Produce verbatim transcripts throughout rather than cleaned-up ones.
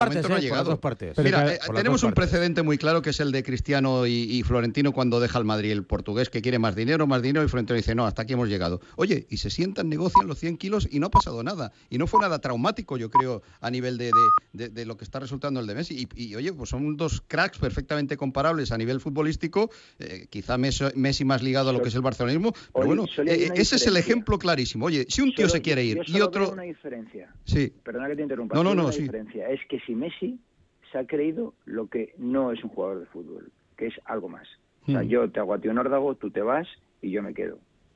Partes, no ha eh, llegado. por las dos partes. Mira, Pero, eh, por tenemos un partes. precedente muy claro que es el de Cristiano y, y Florentino cuando deja el Madrid, el portugués que quiere más dinero, más dinero, y Florentino dice, no, hasta aquí hemos llegado. Oye, y se sientan, negocian los cien kilos y no ha pasado nada. Y no fue nada traumático, yo creo, a nivel de, de, de, de lo que está resultando el de Messi. Y, y oye, pues son dos cracks perfectamente comparables a nivel futbolístico, eh, quizá Messi, Messi más ligado a lo que es el barcelonismo, pero Oye, bueno, solo hay eh, una ese es el diferencia. ejemplo clarísimo. Oye, si un tío Solo- se quiere ir yo y solo otro... veo una diferencia. Sí. Perdona que te interrumpa. No, no, Solo no, una sí. diferencia es que si Messi se ha creído lo que no es un jugador de fútbol, que es algo más. O sea, Hmm. yo te hago a ti un órdago, tú te vas y yo me quedo.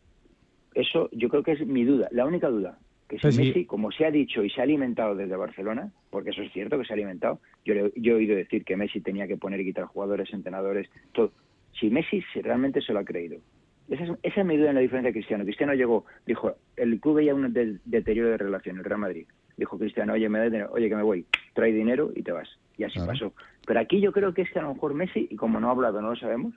Eso yo creo que es mi duda, la única duda. Que si Pues sí. Messi, como se ha dicho y se ha alimentado desde Barcelona, porque eso es cierto que se ha alimentado, yo, le- yo he oído decir que Messi tenía que poner y quitar jugadores, entrenadores, todo. Si Messi se- realmente se lo ha creído. Esa es, esa es mi duda en la diferencia de Cristiano. Cristiano llegó, dijo, el club veía un de- deterioro de relación, el Real Madrid. Dijo Cristiano, oye, me da dinero, oye, que me voy, trae dinero y te vas. Y así Claro. pasó. Pero aquí yo creo que es que a lo mejor Messi, y como no ha hablado, no lo sabemos,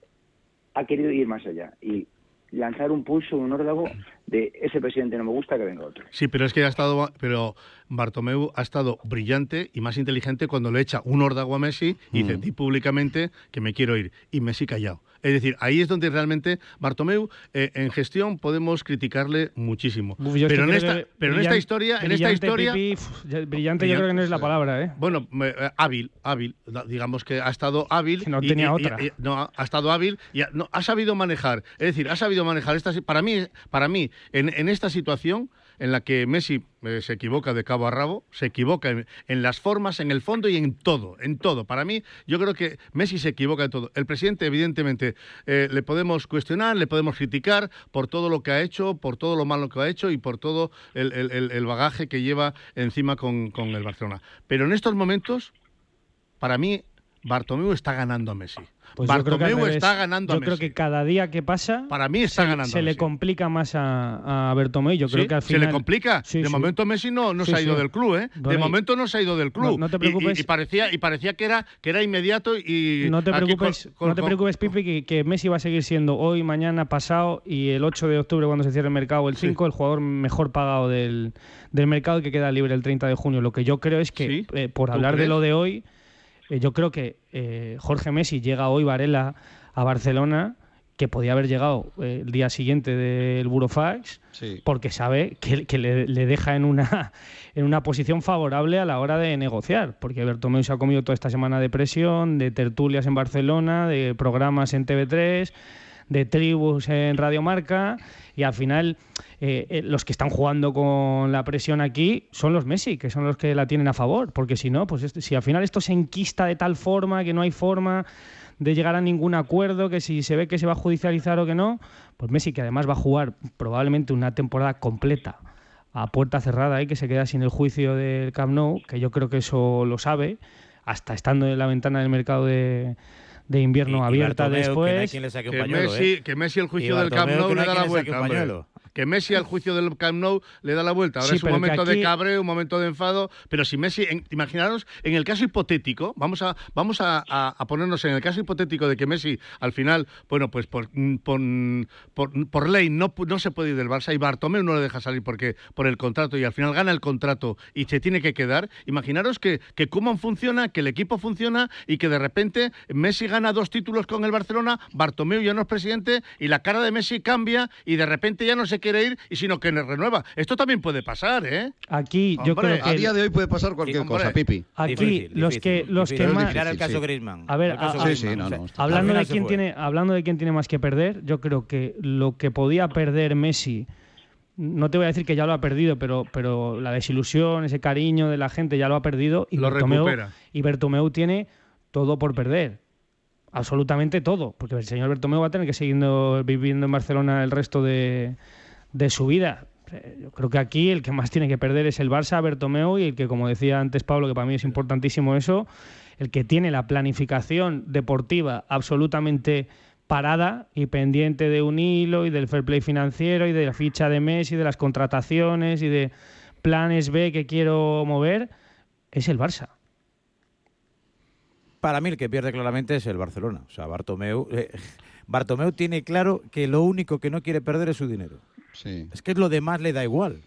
ha querido ir más allá y lanzar un pulso, un órdago de ese presidente no me gusta, que venga otro. Sí, pero es que ha estado, pero Bartomeu ha estado brillante y más inteligente cuando le echa un órdago a Messi y dice, Mm. di públicamente que me quiero ir. Y Messi callado. Es decir, ahí es donde realmente Bartomeu, eh, en gestión, podemos criticarle muchísimo. Uf, yo es pero que en creo esta, que pero en brillan- esta historia, en esta brillante, historia, Pipi, uf, ya- brillante yo creo que no es la palabra, ¿eh? bueno, me- eh, hábil, hábil, da- digamos que ha estado hábil. Que no y- tenía y- y- otra. y- no, ha estado hábil y ha, no, ha sabido manejar. Es decir, ha sabido manejar esta. Para mí, para mí en, en esta situación en la que Messi eh, se equivoca de cabo a rabo, se equivoca en, en las formas, en el fondo y en todo, en todo. Para mí, yo creo que Messi se equivoca en todo. El presidente, evidentemente, eh, le podemos cuestionar, le podemos criticar por todo lo que ha hecho, por todo lo malo que ha hecho y por todo el, el- el- el bagaje que lleva encima con, con el Barcelona. Pero en estos momentos, para mí, Bartomeu está ganando a Messi. Pues yo creo que al Bartomeu revés. está ganando Yo a Messi. creo que cada día que pasa Para mí está se, ganando se a le Messi. complica más a, a Bartomeu. Yo creo ¿Sí? que al ¿Se final le complica? Sí, de sí. momento Messi no, no Sí, se ha ido sí. del club, ¿eh? Bueno, de y- momento no se ha ido del club. No- no te Y- y- preocupes. Y, parecía, y parecía que era, que era inmediato y... No te aquí preocupes, con- con- no te con- preocupes, Pipi, que, que Messi va a seguir siendo hoy, mañana, pasado y el ocho de octubre cuando se cierre el mercado, el Sí. cinco, el jugador mejor pagado del, del mercado y que queda libre el treinta de junio. Lo que yo creo es que, ¿Sí? eh, por ¿Tú hablar de crees? lo de hoy, eh, yo creo que eh, Jorge Messi llega hoy, Varela, a Barcelona, que podía haber llegado eh, el día siguiente del Burofax, Sí. porque sabe que, que le, le deja en una, en una posición favorable a la hora de negociar, porque Bartomeu se ha comido toda esta semana de presión, de tertulias en Barcelona, de programas en T V tres, de tribus en Radio Marca, y al final eh, eh, los que están jugando con la presión aquí son los Messi, que son los que la tienen a favor, porque si no, pues esto- si al final esto se enquista de tal forma que no hay forma de llegar a ningún acuerdo, que si se ve que se va a judicializar o que no, pues Messi, que además va a jugar probablemente una temporada completa a puerta cerrada y que se queda sin el juicio del Camp Nou, que yo creo que eso lo sabe, hasta estando en la ventana del mercado de, de invierno Y- y abierta Bartomeu, que no hay después. quien le saque un Que pañuelo, Messi, ¿eh? que Messi el Y juicio del Camp Bartomeu, Nou que no le hay da quien la le saque vuelta, un hombre. pañuelo. Que Messi al juicio del Camp Nou le da la vuelta. Ahora Sí, es un pero que momento aquí- de cabreo, un momento de enfado. Pero si Messi, en- imaginaros, en el caso hipotético, vamos a vamos a, a- a ponernos en el caso hipotético de que Messi al final, bueno, pues por por, por, por ley no, pu- no se puede ir del Barça y Bartomeu no le deja salir porque por el contrato y al final gana el contrato y se tiene que quedar. Imaginaros que, que Koeman funciona, que el equipo funciona y que de repente Messi gana dos títulos con el Barcelona, Bartomeu ya no es presidente y la cara de Messi cambia y de repente ya no se quiere ir y sino que le renueva. Esto también puede pasar, ¿eh? Aquí yo Hombre, creo que A día de hoy puede pasar cualquier Sí, hombre. cosa, Pipi. aquí Difícil, los difícil, que los difícil. que Es más Mirar el difícil, caso sí. Griezmann. A ver, el caso a- Sí, sí, Griezmann, no, o sea, no, está Hablando al de final se quién fue. tiene, hablando de quién tiene más que perder, yo creo que lo que podía perder Messi, no te voy a decir que ya lo ha perdido, pero, pero la desilusión, ese cariño de la gente ya lo ha perdido y Lo Bartomeu, recupera. y Bartomeu tiene todo por perder. Absolutamente todo, porque el señor Bartomeu va a tener que seguir viviendo en Barcelona el resto de, de su vida. Eh, Yo creo que aquí el que más tiene que perder es el Barça, Bartomeu, y el que, como decía antes Pablo, que para mí es importantísimo eso, el que tiene la planificación deportiva absolutamente parada y pendiente de un hilo y del fair play financiero y de la ficha de Messi, de las contrataciones y de planes B que quiero mover, es el Barça. Para mí el que pierde claramente es el Barcelona. O sea, Bartomeu, eh, Bartomeu tiene claro que lo único que no quiere perder es su dinero. Sí. Es que lo demás le da igual.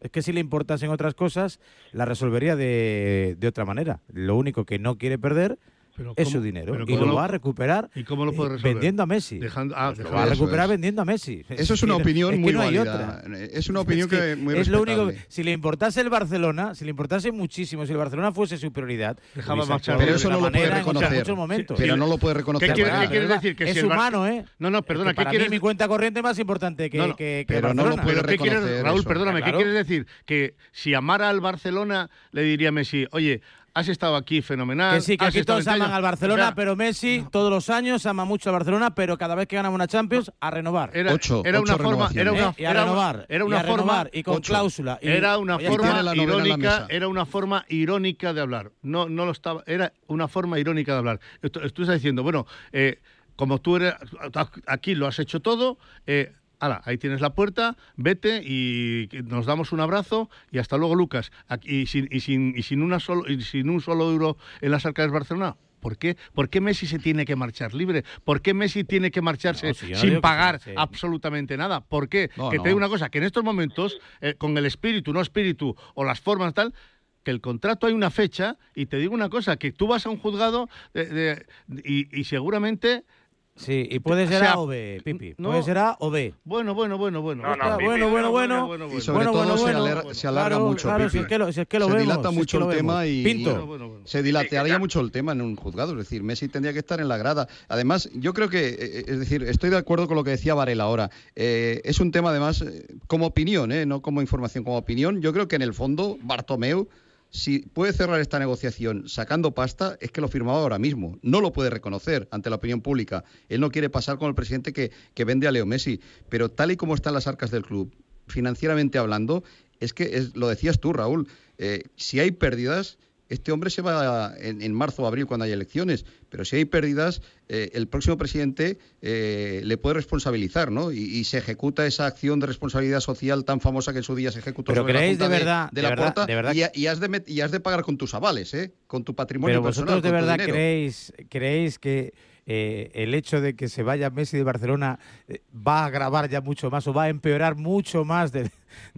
Es que si le importasen otras cosas, la resolvería de, de otra manera. Lo único que no quiere perder Pero es ¿cómo? su dinero. Pero Y ¿cómo lo lo- va a recuperar ¿Y cómo lo puede eh, resolver? vendiendo a Messi. Dejando, ah, Pues lo dejando- va a Eso recuperar es. vendiendo a Messi. Eso es una que- opinión es que muy no hay válida. otra. Es una opinión Es que, muy es lo único. respetable. Si le importase el Barcelona, si le importase muchísimo, si el Barcelona fuese su prioridad, Dejaba hubiese marchar. actuado Pero de eso otra no lo puede manera en reconocer. muchos momentos. Pero Sí. no lo puede reconocer. ¿Qué quiere- para qué nada. quieres decir? Que es si el Bar- humano, ¿eh? No, no, perdona, Es que ¿qué para quieres- mí mi cuenta corriente es más importante que, No, no, que, que pero no lo Barcelona. puede ¿Pero qué quieres, reconocer Raúl, eso. perdóname, Claro. ¿qué quieres decir? Que si amara al Barcelona, le diría a Messi, oye, has estado aquí fenomenal. Que sí, que has aquí estado todos en aman Tella". al Barcelona, O sea, pero Messi todos los años ama mucho al Barcelona, pero cada vez que gana una Champions, a renovar. Era, Ocho, era ocho una forma, era renovaciones. una, ¿eh? Y a era una- renovar, era y una a forma, renovar, y con ocho. cláusula. y- era una Oye, tiene forma la novela en la irónica, mesa. era una forma irónica de hablar. No, no lo estaba, era una forma irónica de hablar. Esto- Tú estás diciendo, bueno, eh, como tú eres, aquí lo has hecho todo, eh, ala, ahí tienes la puerta, vete y nos damos un abrazo y hasta luego, Lucas. Aquí, y sin, y sin, y sin una solo, y sin un solo euro en las arcas de Barcelona. ¿Por qué? ¿Por qué Messi se tiene que marchar libre? ¿Por qué Messi tiene que marcharse No, si yo no sin digo que pagar se marche. absolutamente nada? ¿Por qué? No, que no. te digo una cosa, que en estos momentos, eh, con el espíritu, no espíritu, o las formas tal, que el contrato hay una fecha, y te digo una cosa, que tú vas a un juzgado de- de- y, y seguramente... Sí, y puede ser O sea, A o B, Pipi. no. Puede ser A o B. Bueno, bueno, bueno, bueno. No, no, Está, Pipi, bueno, bueno, bueno. Y sobre Bueno, todo bueno, se, bueno. alarga, se alarga Claro, mucho, claro, Pipi. si es que lo, si es que lo se vemos, dilata si es mucho que lo el tema vemos. y Pinto. Bueno, bueno, bueno. se dilataría Sí, mucho el tema en un juzgado. Es decir, Messi tendría que estar en la grada. Además, yo creo que, eh, es decir, estoy de acuerdo con lo que decía Varela ahora. Eh, es un tema, además, eh, como opinión, eh, no como información, como opinión. Yo creo que en el fondo, Bartomeu, si puede cerrar esta negociación sacando pasta, es que lo firmaba ahora mismo. No lo puede reconocer ante la opinión pública. Él no quiere pasar con el presidente que, que vende a Leo Messi. Pero tal y como están las arcas del club, financieramente hablando, es que es, lo decías tú, Raúl, eh, si hay pérdidas, este hombre se va en, en marzo o abril cuando hay elecciones, pero si hay pérdidas, eh, el próximo presidente eh, le puede responsabilizar, ¿no? Y, y se ejecuta esa acción de responsabilidad social tan famosa que en su día se ejecutó Pero sobre la creéis Junta de verdad, de, de la verdad, Porta, de verdad y, y has de met- y has de pagar con tus avales, ¿eh? Con tu patrimonio Pero personal, vosotros de con tu verdad dinero. creéis, creéis que eh, el hecho de que se vaya Messi de Barcelona eh, va a agravar ya mucho más o va a empeorar mucho más de, de,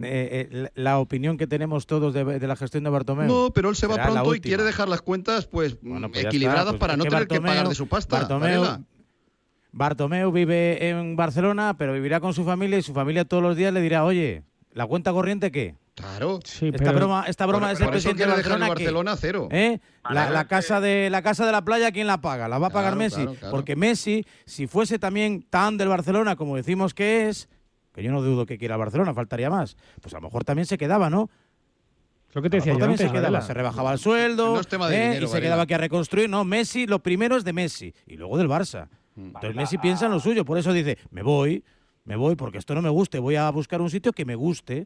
eh, la opinión que tenemos todos de, de la gestión de Bartomeu. No, pero él se va Será la pronto y última. quiere dejar las cuentas pues, Bueno, pues ya equilibradas está, pues para es no que tener que Bartomeu- pagar de su pasta. Bartomeu, Varela. Bartomeu vive en Barcelona, pero vivirá con su familia y su familia todos los días le dirá, oye, ¿la cuenta corriente qué? Claro. Sí, Esta pero broma, esta broma Por- de ser por eso presidente de quiere dejar el Barcelona, ¿qué? Barcelona cero. ¿Eh? La, Vale, la casa de la casa de la playa, ¿quién la paga? La va a pagar Claro, Messi. claro, claro. Porque Messi, si fuese también tan del Barcelona como decimos que es, que yo no dudo que quiera el Barcelona, faltaría más, pues a lo mejor también se quedaba, ¿no? lo que te A lo decía mejor yo también antes, se quedaba, Varela. se rebajaba el sueldo No es tema de ¿eh? dinero, y se Varela. quedaba aquí a reconstruir. No, Messi, lo primero es de Messi y luego del Barça. Mm. Entonces Messi piensa en lo suyo, por eso dice, me voy, me voy porque esto no me guste, voy a buscar un sitio que me guste.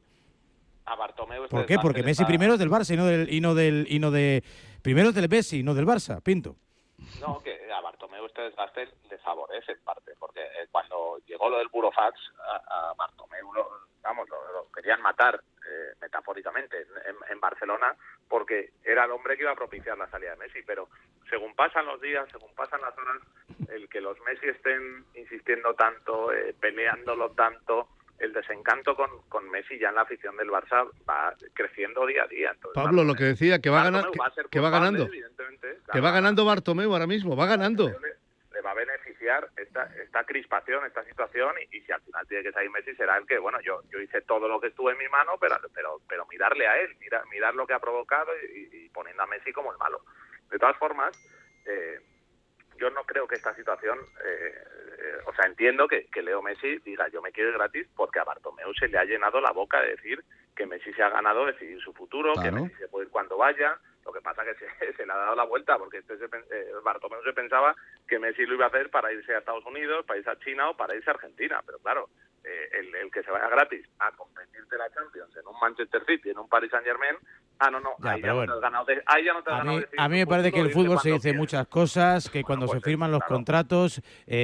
A Bartomeu este ¿Por qué? Porque desgaste Messi está- primero es del Barça y no del y no del y no de primero es del Messi y no del Barça, Pinto. No, que a Bartomeu este desgaste le favorece en parte, porque eh, cuando llegó lo del Burofax, a, a Bartomeu lo, vamos, lo, lo querían matar eh, metafóricamente en, en Barcelona, porque era el hombre que iba a propiciar la salida de Messi, pero según pasan los días, según pasan las horas, el que los Messi estén insistiendo tanto, eh, peleándolo tanto, el desencanto con, con Messi ya en la afición del Barça va creciendo día a día. Entonces, Pablo, lo que decía, que va, Bartomeu ganando, que, va a ser que va culpable, ganando, evidentemente, que claro, va ganando Bartomeu ahora mismo, va ganando. Le, le va a beneficiar esta, esta crispación, esta situación, y, y si al final tiene que salir Messi será el que, bueno, yo yo hice todo lo que estuvo en mi mano, pero pero pero mirarle a él, mirar, mirar lo que ha provocado y, y poniendo a Messi como el malo. De todas formas, eh, yo no creo que esta situación, eh, eh, o sea, entiendo que, que Leo Messi diga yo me quiero ir gratis porque a Bartomeu se le ha llenado la boca de decir que Messi se ha ganado decidir su futuro, Claro. que Messi se puede ir cuando vaya. Lo que pasa que se, se le ha dado la vuelta porque este se, eh, Bartomeu se pensaba que Messi lo iba a hacer para irse a Estados Unidos, para irse a China o para irse a Argentina, pero claro, eh, el, el que se vaya gratis a competirte la Champions en un Manchester City, en un Paris Saint-Germain, ah, no, no, Ya, ahí, ya pero no bueno. te has ganado de- ahí ya no te has A ganado mí, decidir a mí tu me parece que el futuro, irte fútbol se cuando dice quieres. muchas cosas, que Bueno, cuando pues, se firman los claro. contratos,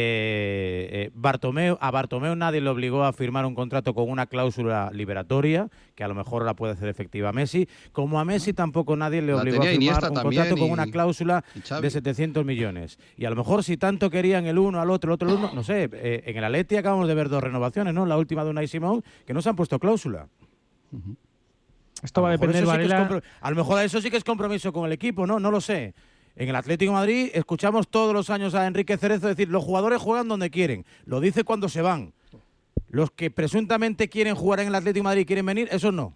eh, eh, Bartomeu, a Bartomeu nadie le obligó a firmar un contrato con una cláusula liberatoria, que a lo mejor la puede hacer efectiva Messi, como a Messi tampoco nadie le La obligó a tenía firmar Iniesta un también contrato con y- una cláusula y Xavi. de setecientos millones. Y a lo mejor si tanto querían el uno al otro, el otro al uno, no sé, eh, en el Atleti acabamos de ver dos renovaciones, ¿no? La última de Unai Simón, que no se han puesto cláusula. Esto va a depender, Varela. Sí, a lo mejor eso sí que es compromiso con el equipo, ¿no? No lo sé. En el Atlético de Madrid escuchamos todos los años a Enrique Cerezo decir, los jugadores juegan donde quieren. Lo dice cuando se van. Los que presuntamente quieren jugar en el Atlético de Madrid y quieren venir, esos no.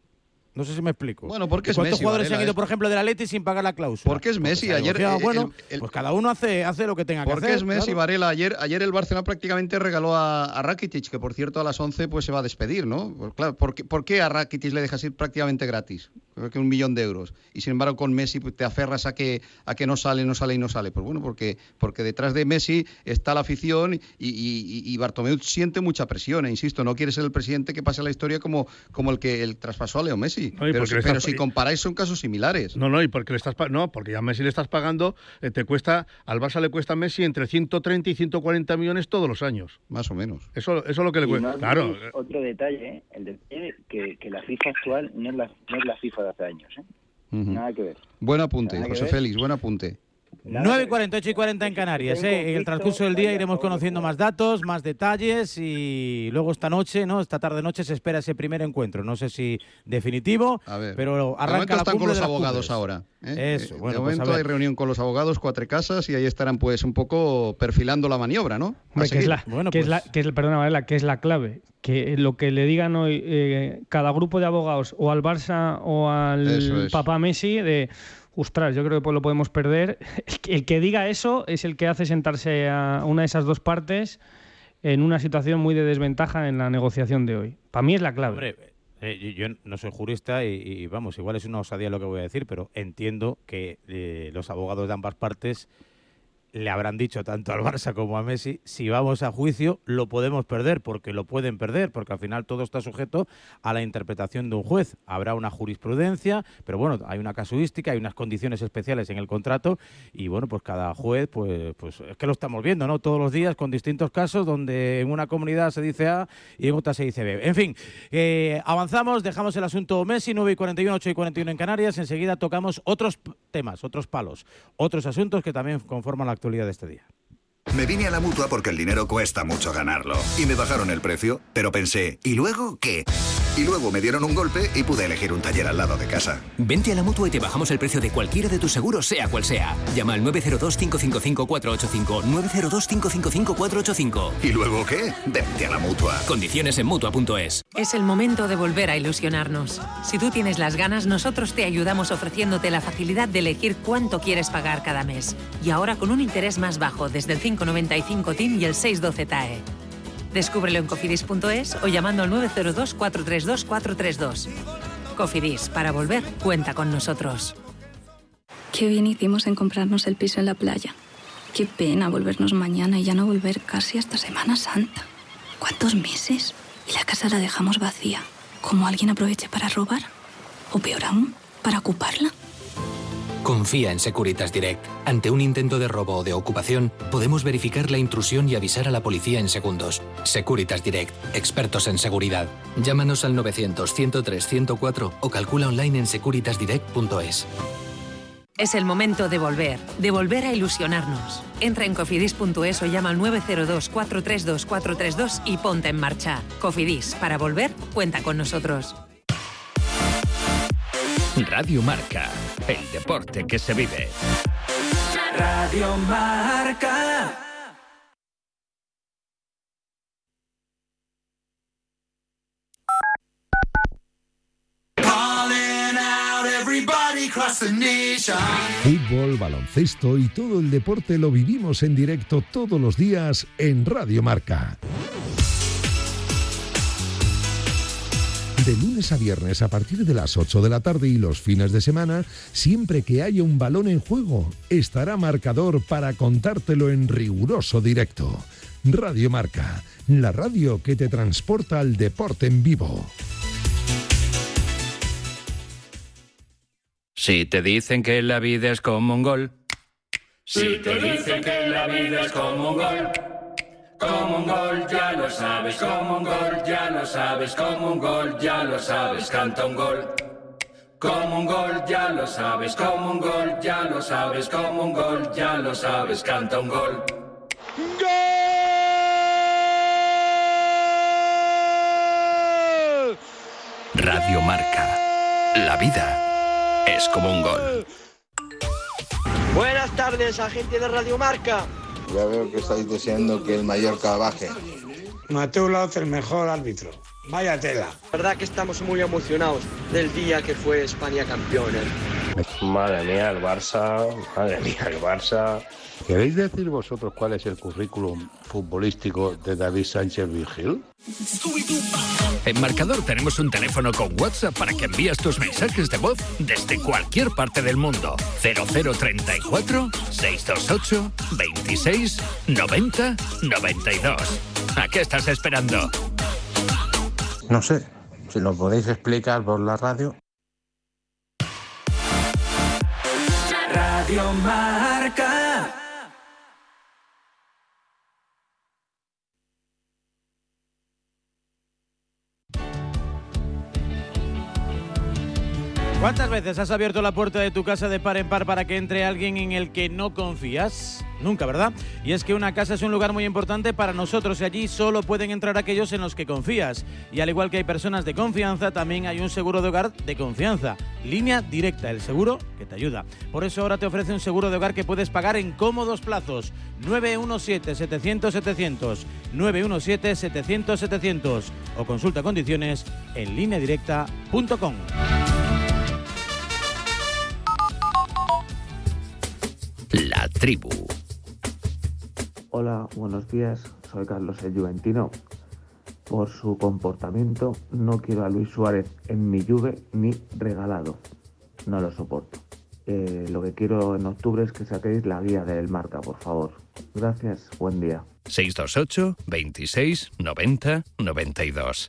No sé si me explico. Bueno, porque es ¿Cuántos Messi, jugadores Varela, se han ido, es... por ejemplo, del Atleti sin pagar la cláusula? Porque es Messi. Porque ayer, negociado, el, bueno, el, el, pues cada uno hace, hace lo que tenga que hacer. Porque es Messi, claro. Varela. Ayer, ayer el Barcelona prácticamente regaló a, a Rakitic, que por cierto a las once pues se va a despedir, ¿no? Pues, claro, ¿por qué, ¿por qué a Rakitic le dejas ir prácticamente gratis? Creo que un millón de euros. Y sin embargo con Messi pues, te aferras a que a que no sale, no sale y no sale. Pues bueno, porque porque detrás de Messi está la afición y, y, y Bartomeu siente mucha presión. E insisto, no quiere ser el presidente que pase a la historia como, como el que el traspasó a Leo Messi. No, pero si, pero estás... si comparáis son casos similares. No, no, y porque le estás no, porque ya a Messi le estás pagando, eh, te cuesta, al Barça le cuesta a Messi entre ciento treinta y ciento cuarenta millones todos los años. Más o menos. Eso, eso es lo que le cuesta. No, claro. Otro detalle, ¿eh? El detalle que, que la FIFA actual no es la, no es la FIFA de hace años, ¿eh? Uh-huh. Nada que ver. Buen apunte, Nada José Félix, buen apunte. nueve y cuarenta y ocho y cuarenta en Canarias. ¿eh? En el transcurso del día iremos conociendo más datos, más detalles y luego esta noche, ¿no? Esta tarde-noche se espera ese primer encuentro. No sé si definitivo, a ver, pero arranca la están con los cumbres. abogados ahora. ¿eh? Eso, bueno, de momento pues hay reunión con los abogados, cuatro casas, y ahí estarán pues un poco perfilando la maniobra, ¿no? Hombre, que es la, bueno, que pues... es la, que es, perdona, Varela, que es la clave. Que lo que le digan hoy eh, cada grupo de abogados o al Barça o al papá Messi de... Ostras, yo creo que lo podemos perder. El que, el que diga eso es el que hace sentarse a una de esas dos partes en una situación muy de desventaja en la negociación de hoy. Para mí es la clave. Hombre, eh, yo no soy jurista y, y, vamos, igual es una osadía lo que voy a decir, pero entiendo que eh, los abogados de ambas partes le habrán dicho tanto al Barça como a Messi, si vamos a juicio lo podemos perder, porque lo pueden perder, porque al final todo está sujeto a la interpretación de un juez. Habrá una jurisprudencia, pero bueno, hay una casuística, hay unas condiciones especiales en el contrato y bueno, pues cada juez, pues, pues es que lo estamos viendo, ¿no? Todos los días con distintos casos donde en una comunidad se dice A y en otra se dice B. En fin, eh, avanzamos, dejamos el asunto Messi, nueve y cuarenta y uno, ocho y cuarenta y uno en Canarias, enseguida tocamos otros temas, otros palos, otros asuntos que también conforman la actualidad de este día. Me vine a la Mutua porque el dinero cuesta mucho ganarlo. Y me bajaron el precio, pero pensé, ¿y luego qué? Y luego me dieron un golpe y pude elegir un taller al lado de casa. Vente a la Mutua y te bajamos el precio de cualquiera de tus seguros, sea cual sea. Llama al nueve cero dos, cinco cinco cinco, cuatro ocho cinco, nueve cero dos, cinco cinco cinco, cuatro ocho cinco. ¿Y luego qué? Vente a la Mutua. Condiciones en Mutua punto es. Es el momento de volver a ilusionarnos. Si tú tienes las ganas, nosotros te ayudamos ofreciéndote la facilidad de elegir cuánto quieres pagar cada mes. Y ahora con un interés más bajo, desde el cinco noventa y cinco T I M y el seis doce T A E. Descúbrelo en cofidis punto es o llamando al nueve cero dos, cuatro tres dos, cuatro tres dos. Cofidis, para volver, cuenta con nosotros. Qué bien hicimos en comprarnos el piso en la playa. Qué pena volvernos mañana y ya no volver casi hasta Semana Santa. ¿Cuántos meses? Y la casa la dejamos vacía. ¿Cómo alguien aproveche para robar? O peor aún, para ocuparla. Confía en Securitas Direct. Ante un intento de robo o de ocupación, podemos verificar la intrusión y avisar a la policía en segundos. Securitas Direct, expertos en seguridad. Llámanos al novecientos, ciento tres, ciento cuatro o calcula online en securitas direct punto es. Es el momento de volver, de volver a ilusionarnos. Entra en cofidis punto es o llama al nueve cero dos, cuatro tres dos, cuatro tres dos y ponte en marcha. Cofidis, para volver, cuenta con nosotros. Radio Marca, el deporte que se vive. Radio Marca. Fútbol, baloncesto y todo el deporte lo vivimos en directo todos los días en Radio Marca. De lunes a viernes a partir de las ocho de la tarde y los fines de semana, siempre que haya un balón en juego, estará Marcador para contártelo en riguroso directo. Radio Marca, la radio que te transporta al deporte en vivo. Si te dicen que la vida es como un gol. Si te dicen que la vida es como un gol. Como un gol, ya lo sabes, como un gol, ya lo sabes, como un gol, ya lo sabes, canta un gol. Como un gol, ya lo sabes, como un gol, ya lo sabes, como un gol, ya lo sabes, canta un gol. ¡Gol! Radio Marca, La vida es como un gol. Buenas tardes, agente de Radio Marca. Ya veo que estáis deseando que el Mallorca baje. Mateo Laoz, el mejor árbitro. Vaya tela. La verdad que estamos muy emocionados del día que fue España campeona. Madre mía, el Barça, madre mía, el Barça. ¿Queréis decir vosotros cuál es el currículum futbolístico de David Sánchez Virgil? En Marcador tenemos un teléfono con WhatsApp para que envíes tus mensajes de voz desde cualquier parte del mundo. cero cero treinta y cuatro, seiscientos veintiocho, veintiséis, noventa, noventa y dos. ¿A qué estás esperando? No sé, si lo podéis explicar por la radio. Radio Marca. ¿Cuántas veces has abierto la puerta de tu casa de par en par para que entre alguien en el que no confías? Nunca, ¿verdad? Y es que una casa es un lugar muy importante para nosotros y allí solo pueden entrar aquellos en los que confías. Y al igual que hay personas de confianza, también hay un seguro de hogar de confianza. Línea Directa, el seguro que te ayuda. Por eso ahora te ofrece un seguro de hogar que puedes pagar en cómodos plazos. nueve uno siete, setecientos, setecientos. nueve uno siete, setecientos, setecientos. O consulta condiciones en línea directa punto com. La tribu. Hola, buenos días. Soy Carlos el Juventino. Por su comportamiento no quiero a Luis Suárez en mi Juve ni regalado. No lo soporto. Eh, lo que quiero en octubre es que saquéis la guía del Marca, por favor. Gracias, buen día. seiscientos veintiocho, veintiséis, noventa, noventa y dos.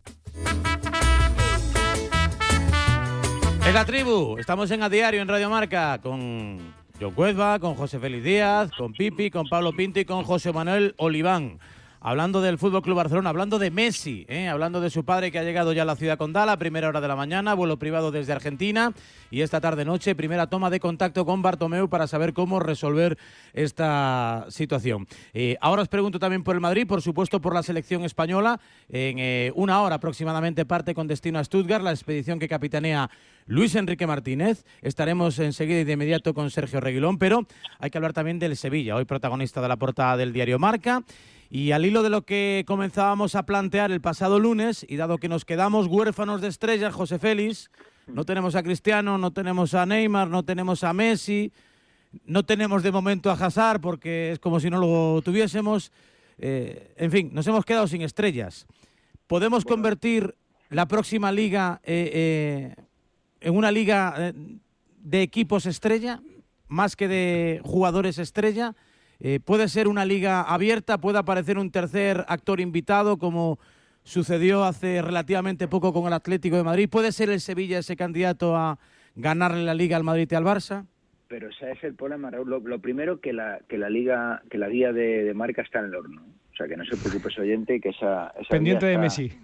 Es la tribu. Estamos en A Diario en Radio Marca con John Cuezba, con José Félix Díaz, con Pipi, con Pablo Pinto y con José Manuel Oliván. Hablando del Fútbol Club Barcelona, hablando de Messi, ¿eh? Hablando de su padre que ha llegado ya a la ciudad condal a primera hora de la mañana, vuelo privado desde Argentina, y esta tarde-noche primera toma de contacto con Bartomeu para saber cómo resolver esta situación. Eh, ahora os pregunto también por el Madrid, por supuesto por la selección española. En eh, una hora aproximadamente parte con destino a Stuttgart, la expedición que capitanea Luis Enrique Martínez. Estaremos enseguida y de inmediato con Sergio Reguilón, pero hay que hablar también del Sevilla, hoy protagonista de la portada del diario Marca. Y al hilo de lo que comenzábamos a plantear el pasado lunes, y dado que nos quedamos huérfanos de estrellas, José Félix, no tenemos a Cristiano, no tenemos a Neymar, no tenemos a Messi, no tenemos de momento a Hazard, porque es como si no lo tuviésemos. Eh, en fin, nos hemos quedado sin estrellas. ¿Podemos convertir la próxima liga eh, eh, en una liga eh, de equipos estrella, más que de jugadores estrella? Eh, ¿Puede ser una liga abierta? ¿Puede aparecer un tercer actor invitado como sucedió hace relativamente poco con el Atlético de Madrid? ¿Puede ser el Sevilla ese candidato a ganarle la liga al Madrid y al Barça? Pero ese es el problema, Raúl. Lo, lo primero, que la que la liga, que la guía de, de Marca está en el horno. O sea, que no se preocupe ese oyente, que esa, esa pendiente guía de está, Messi.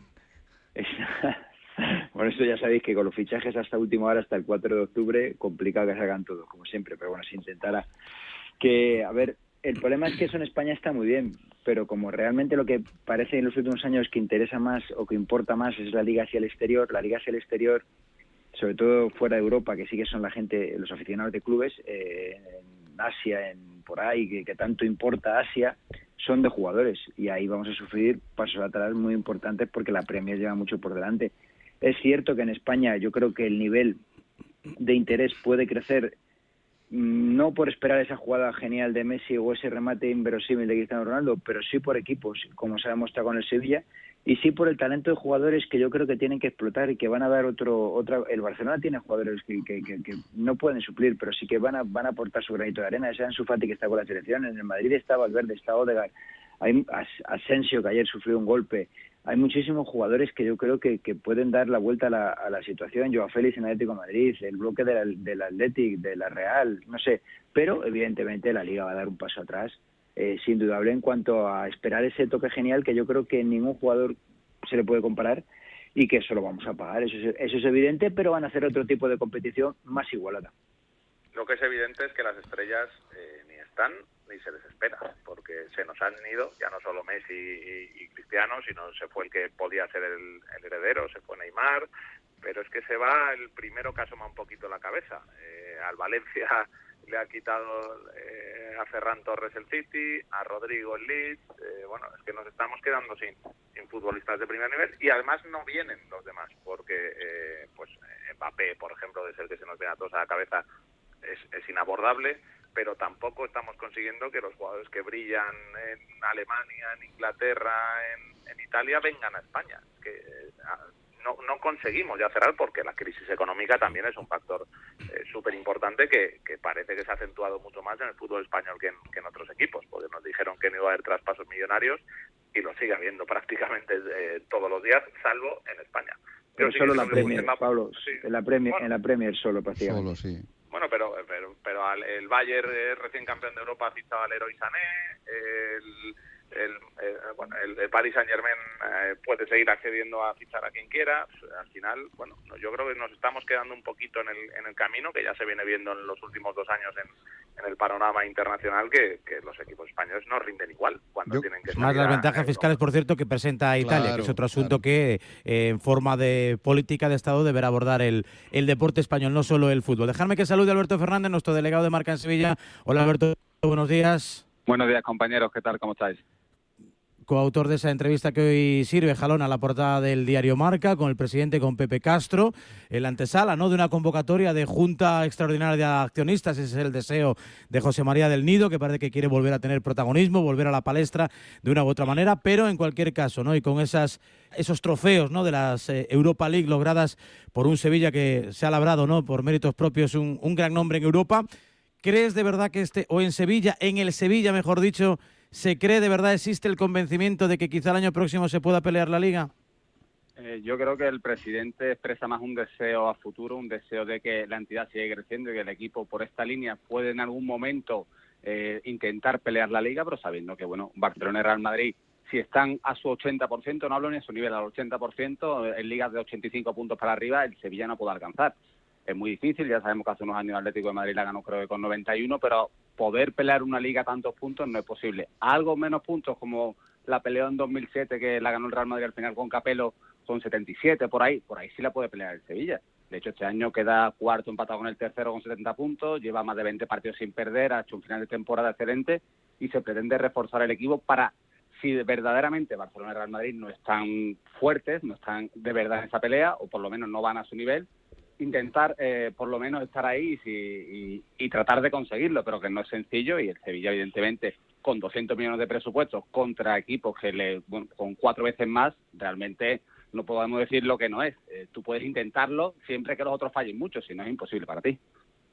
Esa, bueno, eso ya sabéis que con los fichajes hasta última hora, hasta el cuatro de octubre, complicado que se hagan todos, como siempre. Pero bueno, se intentará. Que, a ver... El problema es que eso en España está muy bien, pero como realmente lo que parece en los últimos años que interesa más o que importa más es la liga hacia el exterior, la liga hacia el exterior, sobre todo fuera de Europa, que sí que son la gente, los aficionados de clubes, eh, en Asia, en por ahí, que, que tanto importa Asia, son de jugadores. Y ahí vamos a sufrir pasos atrás muy importantes porque la Premier lleva mucho por delante. Es cierto que en España yo creo que el nivel de interés puede crecer, no por esperar esa jugada genial de Messi o ese remate inverosímil de Cristiano Ronaldo, pero sí por equipos, como se ha demostrado con el Sevilla, y sí por el talento de jugadores que yo creo que tienen que explotar y que van a dar otro... otra. El Barcelona tiene jugadores que, que, que, que no pueden suplir, pero sí que van a van a aportar su granito de arena. Ese Ansu Fati que está con la selección, en el Madrid está Valverde, está Odegaard, hay Asensio que ayer sufrió un golpe. Hay muchísimos jugadores que yo creo que, que pueden dar la vuelta a la, a la situación. Joao Félix en Atlético de Madrid, el bloque del, del Athletic, de la Real, no sé. Pero evidentemente la Liga va a dar un paso atrás, eh, sin dudable, en cuanto a esperar ese toque genial que yo creo que ningún jugador se le puede comparar y que eso lo vamos a pagar. Eso es, eso es evidente, pero van a hacer otro tipo de competición más igualada. Lo que es evidente es que las estrellas eh, ni están ni se les espera, porque se nos han ido, ya no solo Messi y, y Cristiano, sino se fue el que podía ser el, el heredero, se fue Neymar, pero es que se va el primero que asoma un poquito la cabeza. Eh, al Valencia le ha quitado eh, a Ferran Torres el City, a Rodrigo el Leeds, eh, bueno, es que nos estamos quedando sin, sin futbolistas de primer nivel, y además no vienen los demás, porque eh, pues Mbappé, por ejemplo, de ser que se nos viene a todos a la cabeza, es, es inabordable, pero tampoco estamos consiguiendo que los jugadores que brillan en Alemania, en Inglaterra, en, en Italia, vengan a España. Es que eh, no, no conseguimos ya cerrar, porque la crisis económica también es un factor eh, súper importante que, que parece que se ha acentuado mucho más en el fútbol español que en, que en otros equipos, porque nos dijeron que no iba a haber traspasos millonarios y lo sigue habiendo prácticamente eh, todos los días, salvo en España. Pero, pero solo la en Premier, la, Pablo, sí. en la Premier, bueno, en la Premier solo prácticamente. Solo, sí. Bueno, pero pero pero al, el Bayern eh, recién campeón de Europa ha fichado al Leroy Sané, el el, el, bueno, el, el Paris Saint-Germain eh, puede seguir accediendo a fichar a quien quiera. Al final, bueno, yo creo que nos estamos quedando un poquito en el en el camino, que ya se viene viendo en los últimos dos años en, en el panorama internacional, que, que los equipos españoles no rinden igual cuando yo, tienen que más las ventajas a, fiscales, por cierto, que presenta Italia, Claro, que es otro asunto claro. que eh, en forma de política de Estado deberá abordar el, el deporte español, no solo el fútbol. Dejadme que salude a Alberto Fernández, nuestro delegado de Marca en Sevilla. Hola, Alberto, buenos días. Buenos días, compañeros, ¿qué tal? ¿Cómo estáis? Coautor de esa entrevista que hoy sirve jalón a la portada del diario Marca, con el presidente, con Pepe Castro, en la antesala, ¿no?, de una convocatoria de Junta Extraordinaria de Accionistas. Ese es el deseo de José María del Nido, que parece que quiere volver a tener protagonismo, volver a la palestra de una u otra manera, pero en cualquier caso, ¿no?, y con esas esos trofeos, ¿no?, de las eh, Europa League logradas por un Sevilla que se ha labrado, ¿no?, por méritos propios, un, un gran nombre en Europa. ¿Crees de verdad que este, o en Sevilla, en el Sevilla, mejor dicho, ¿se cree de verdad, existe el convencimiento de que quizá el año próximo se pueda pelear la Liga? Eh, yo creo que el presidente expresa más un deseo a futuro, un deseo de que la entidad siga creciendo y que el equipo por esta línea puede en algún momento eh, intentar pelear la Liga, pero sabiendo que, bueno, Barcelona y Real Madrid, si están a su ochenta por ciento, no hablo ni a su nivel, al ochenta por ciento, en ligas de ochenta y cinco puntos para arriba, el Sevilla no puede alcanzar. Es muy difícil, ya sabemos que hace unos años el Atlético de Madrid la ganó creo que con noventa y uno, pero poder pelear una liga a tantos puntos no es posible. Algo menos puntos como la peleó en dos mil siete, que la ganó el Real Madrid al final con Capello, con setenta y siete, por ahí, por ahí sí la puede pelear el Sevilla. De hecho, este año queda cuarto empatado con el tercero con setenta puntos, lleva más de veinte partidos sin perder, ha hecho un final de temporada excelente y se pretende reforzar el equipo para, si verdaderamente Barcelona y Real Madrid no están fuertes, no están de verdad en esa pelea, o por lo menos no van a su nivel, intentar eh, por lo menos estar ahí y, y, y tratar de conseguirlo, pero que no es sencillo, y el Sevilla evidentemente con doscientos millones de presupuestos contra equipos que le bueno, con cuatro veces más, realmente no podemos decir lo que no es. Eh, tú puedes intentarlo siempre que los otros fallen mucho, si no es imposible para ti.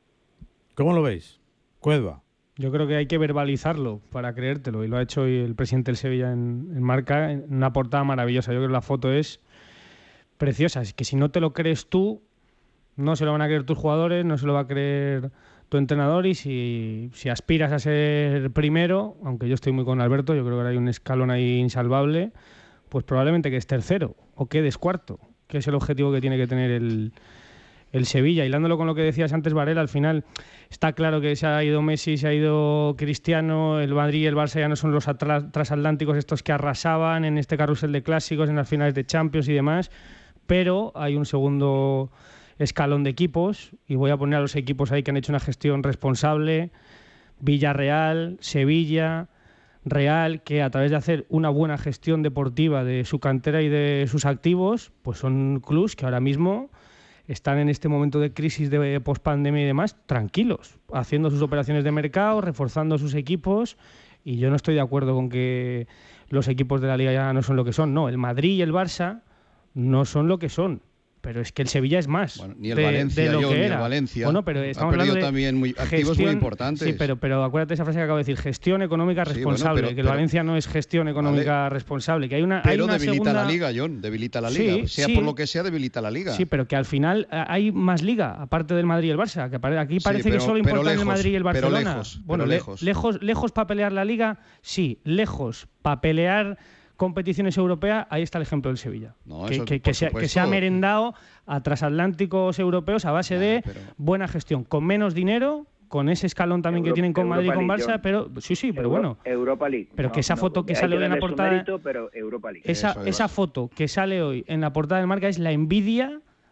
¿Cómo lo veis? Cuedva. Yo creo que hay que verbalizarlo para creértelo, y lo ha hecho hoy el presidente del Sevilla en, en Marca, en una portada maravillosa. Yo creo que la foto es preciosa, es que si no te lo crees tú, no se lo van a creer tus jugadores, no se lo va a creer tu entrenador, y si, si aspiras a ser primero, aunque yo estoy muy con Alberto, yo creo que hay un escalón ahí insalvable, pues probablemente quedes tercero o quedes cuarto, que es el objetivo que tiene que tener el, el Sevilla. Hilándolo con lo que decías antes, Varela, al final está claro que se ha ido Messi, se ha ido Cristiano, el Madrid y el Barça ya no son los atras, transatlánticos estos que arrasaban en este carrusel de clásicos, en las finales de Champions y demás, pero hay un segundo escalón de equipos, y voy a poner a los equipos ahí que han hecho una gestión responsable: Villarreal, Sevilla, Real, que a través de hacer una buena gestión deportiva de su cantera y de sus activos, pues son clubs que ahora mismo están en este momento de crisis de pospandemia y demás, tranquilos, haciendo sus operaciones de mercado, reforzando sus equipos, y yo no estoy de acuerdo con que los equipos de la Liga ya no son lo que son. No, el Madrid y el Barça no son lo que son. Pero es que el Sevilla es más. Bueno, ni el de, Valencia, de lo yo, que ni era. el Valencia. Bueno, pero estamos ha perdido hablando de también muy, activos gestión, muy importantes. Sí, pero, pero acuérdate de esa frase que acabo de decir: gestión económica responsable. Sí, bueno, pero, que el pero, Valencia no es gestión económica vale, responsable. Que hay una, pero hay una debilita segunda... la Liga, John. Debilita la Liga. Sí, sea sí, por lo que sea, debilita la Liga. Sí, pero que al final hay más Liga, aparte del Madrid y el Barça. Que aquí parece sí, pero, que solo importan lejos, el Madrid y el Barcelona. Pero lejos, bueno, pero le, lejos. lejos, lejos para pelear la Liga, sí. Lejos para pelear competiciones europeas, ahí está el ejemplo del Sevilla, no, que, eso, que, que, se, que se ha merendado a transatlánticos europeos a base nah, de pero... buena gestión, con menos dinero, con ese escalón también Euro, que tienen con Europa Madrid y con Barça, League, pero sí, sí, pero Euro, bueno. Europa League. Pero no, que esa no, foto que hay sale que hoy en la portada, mérito, pero Europa League. Esa, esa foto que sale hoy en la portada del Marca es la envidia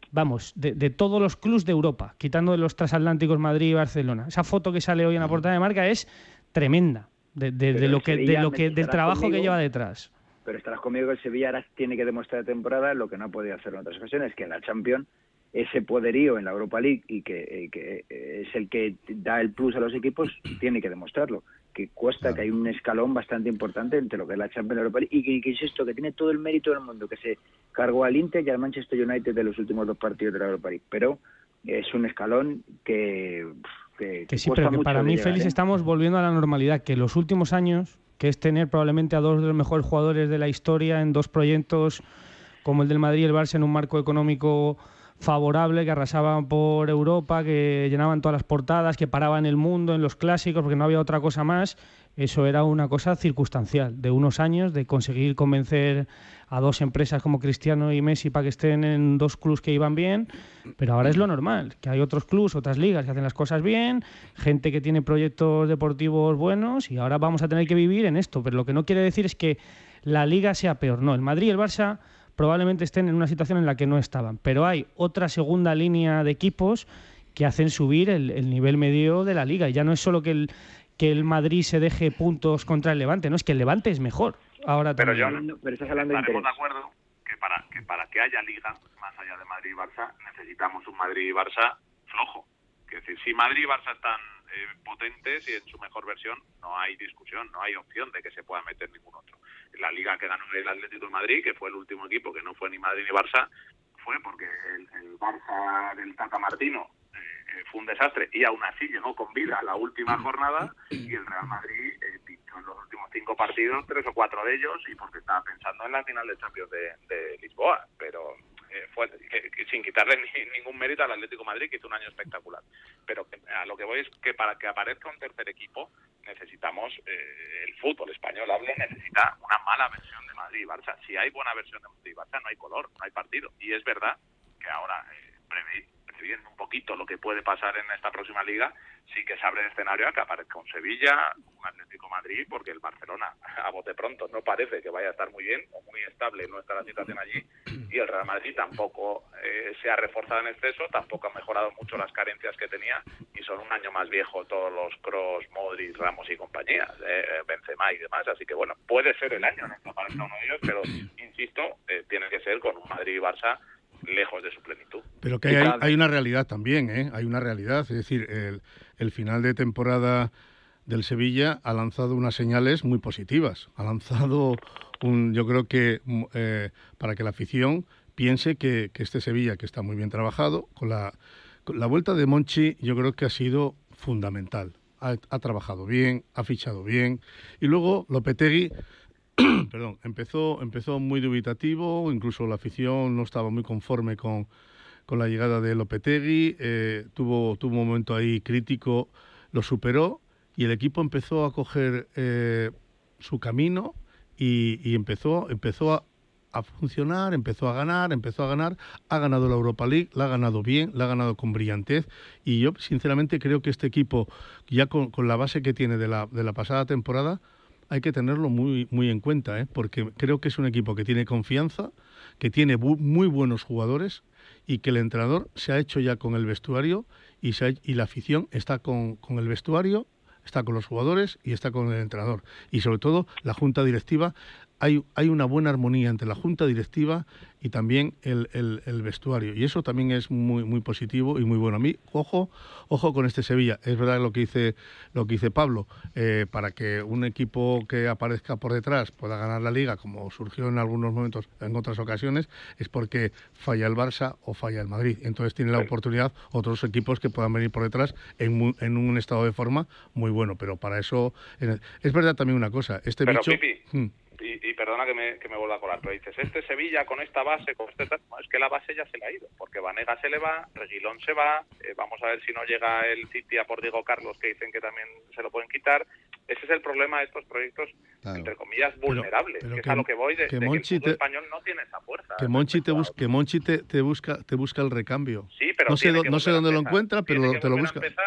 vamos, de, de todos los clubs de Europa, quitando de los transatlánticos Madrid y Barcelona. Esa foto que sale hoy en la portada de Marca es tremenda, de, de, de lo que, de lo que, del trabajo conmigo, que lleva detrás. Pero estarás conmigo que el Sevilla ahora tiene que demostrar de temporada lo que no ha podido hacer en otras ocasiones, que en la Champions ese poderío en la Europa League y que, eh, que es el que da el plus a los equipos, tiene que demostrarlo. Que cuesta, claro. Que hay un escalón bastante importante entre lo que es la Champions y la Europa League, y que, que insisto, que tiene todo el mérito del mundo, que se cargó al Inter y al Manchester United de los últimos dos partidos de la Europa League, pero es un escalón que que, que sí, pero que para mí, llegar, Félix, ¿eh? Estamos volviendo a la normalidad, que los últimos años, que es tener probablemente a dos de los mejores jugadores de la historia en dos proyectos como el del Madrid y el Barça en un marco económico favorable, que arrasaban por Europa, que llenaban todas las portadas, que paraban el mundo en los clásicos porque no había otra cosa más. Eso era una cosa circunstancial, de unos años, de conseguir convencer a dos empresas como Cristiano y Messi para que estén en dos clubs que iban bien, pero ahora es lo normal, que hay otros clubs, otras ligas que hacen las cosas bien, gente que tiene proyectos deportivos buenos, y ahora vamos a tener que vivir en esto. Pero lo que no quiere decir es que la liga sea peor, no. El Madrid y el Barça probablemente estén en una situación en la que no estaban, pero hay otra segunda línea de equipos que hacen subir el, el nivel medio de la liga, y ya no es solo que el, que el Madrid se deje puntos contra el Levante, no, es que el Levante es mejor. Ahora pero también. Yo, pero estás hablando de estaremos de acuerdo que para, que para que haya liga, más allá de Madrid y Barça, necesitamos un Madrid y Barça flojo. Es decir, si Madrid y Barça están eh, potentes y en su mejor versión, no hay discusión, no hay opción de que se pueda meter ningún otro. La liga que ganó el Atlético de Madrid, que fue el último equipo que no fue ni Madrid ni Barça, fue porque el, el Barça del Tata Martino eh, fue un desastre, y aún así llegó con vida a la última jornada, y el Real Madrid eh, pinchó en los últimos cinco partidos, tres o cuatro de ellos, y porque estaba pensando en la final de Champions de, de Lisboa, pero eh, fue que, que, sin quitarle ni, ningún mérito al Atlético de Madrid, que hizo un año espectacular. Pero que, a lo que voy es que para que aparezca un tercer equipo necesitamos, eh, el fútbol español hable, necesita una mala versión de Madrid y Barça. Si hay buena versión de Madrid y Barça, no hay color, no hay partido. Y es verdad que ahora, eh, previ, previendo un poquito lo que puede pasar en esta próxima liga, sí que se abre el escenario a que aparezca un Sevilla, un Atlético de Madrid, porque el Barcelona, a bote pronto, no parece que vaya a estar muy bien o muy estable, no está la situación allí, y el Real Madrid tampoco eh, se ha reforzado en exceso, tampoco ha mejorado mucho las carencias que tenía, y son un año más viejo todos los Kroos, Modric, Ramos y compañía, eh, Benzema y demás, así que bueno, puede ser el año en el que aparezca uno de ellos, pero insisto, eh, tiene que ser con un Madrid y Barça lejos de su plenitud. Pero que hay, hay una realidad también, ¿eh? Hay una realidad, es decir, el, el final de temporada del Sevilla ha lanzado unas señales muy positivas, ha lanzado un, yo creo que eh, para que la afición piense que, que este Sevilla, que está muy bien trabajado, con la, con la vuelta de Monchi, yo creo que ha sido fundamental. Ha, ha trabajado bien, ha fichado bien, y luego Lopetegui perdón, empezó empezó muy dubitativo, incluso la afición no estaba muy conforme con, con la llegada de Lopetegui, eh, tuvo, tuvo un momento ahí crítico, lo superó, y el equipo empezó a coger eh, su camino y, y empezó, empezó a, a funcionar, empezó a ganar, empezó a ganar, ha ganado la Europa League, la ha ganado bien, la ha ganado con brillantez, y yo sinceramente creo que este equipo, ya con, con la base que tiene de la, de la pasada temporada, hay que tenerlo muy muy en cuenta, ¿eh? Porque creo que es un equipo que tiene confianza, que tiene bu- muy buenos jugadores, y que el entrenador se ha hecho ya con el vestuario, y, se ha, y la afición está con, con el vestuario, está con los jugadores y está con el entrenador. Y sobre todo la junta directiva, hay, hay una buena armonía entre la junta directiva y también el, el, el vestuario, y eso también es muy muy positivo y muy bueno. A mí, ojo, ojo con este Sevilla. Es verdad lo que dice lo que dice Pablo, eh, para que un equipo que aparezca por detrás pueda ganar la Liga, como surgió en algunos momentos, en otras ocasiones, es porque falla el Barça o falla el Madrid. Entonces tiene la oportunidad otros equipos que puedan venir por detrás en, muy, en un estado de forma muy bueno, pero para eso el, es verdad también una cosa, este pero, bicho... Pipi, hmm. Y, y perdona que me, que me vuelva a colar, pero dices, este Sevilla con esta base, con este tal, no, es que la base ya se le ha ido, porque Vanega se le va, Reguilón se va, eh, vamos a ver si no llega el City a por Diego Carlos, que dicen que también se lo pueden quitar. Ese es el problema de estos proyectos, claro, entre comillas, vulnerables, pero, pero que, que es a lo que voy, de, que, de que el fútbol te, español no tiene esa fuerza. Que Monchi, te, bus, que Monchi te, te, busca, te busca el recambio. Sí, pero no sé, do, no sé dónde lo encuentra, pero lo, te lo busca. Empezar,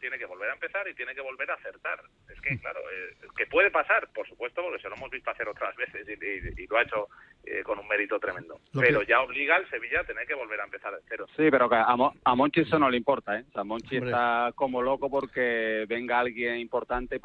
tiene que volver a empezar y tiene que volver a acertar. Es que, claro, eh, que puede pasar, por supuesto, porque se lo hemos visto hacer otras veces y, y, y lo ha hecho eh, con un mérito tremendo. Lo Pero que... ya obliga al Sevilla a tener que volver a empezar de cero. Sí, pero que a, Mo a Monchi eso no le importa, ¿eh? O sea, Monchi Hombre. está como loco porque venga alguien importante